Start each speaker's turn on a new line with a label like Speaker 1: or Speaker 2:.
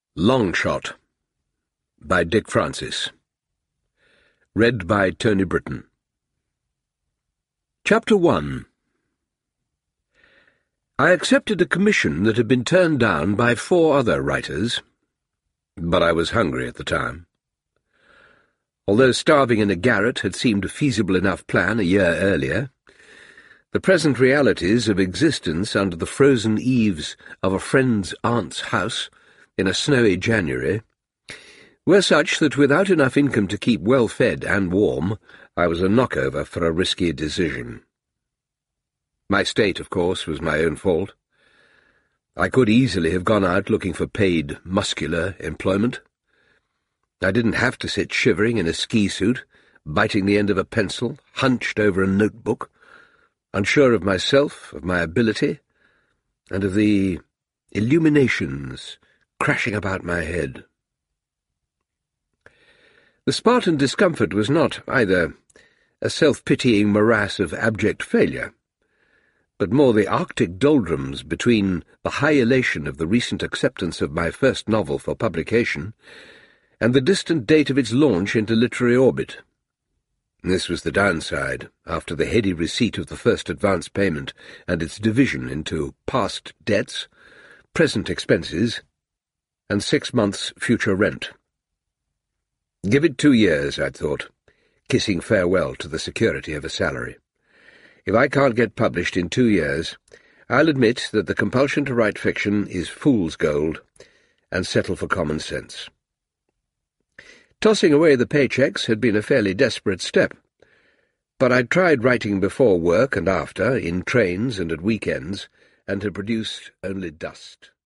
Speaker 1: Long Shot by Dick Francis. Read by Tony Britton. Chapter 1. I accepted a commission that had been turned down by 4 other writers, but I was hungry at the time. Although starving in a garret had seemed a feasible enough plan a year earlier, the present realities of existence under the frozen eaves of a friend's aunt's house in a snowy January were such that without enough income to keep well fed and warm, I was a knockover for a risky decision. My state, of course, was my own fault. I could easily have gone out looking for paid, muscular employment. I didn't have to sit shivering in a ski suit, biting the end of a pencil, hunched over a notebook, unsure of myself, of my ability, and of the illuminations crashing about my head. The Spartan discomfort was not either a self-pitying morass of abject failure, but more the Arctic doldrums between the high elation of the recent acceptance of my first novel for publication and the distant date of its launch into literary orbit. This was the downside, after the heady receipt of the first advance payment and its division into past debts, present expenses, and 6 months' future rent. Give it 2 years, I'd thought, kissing farewell to the security of a salary. If I can't get published in 2 years, I'll admit that the compulsion to write fiction is fool's gold, and settle for common sense. Tossing away the paychecks had been a fairly desperate step, but I'd tried writing before work and after, in trains and at weekends, and had produced only dust.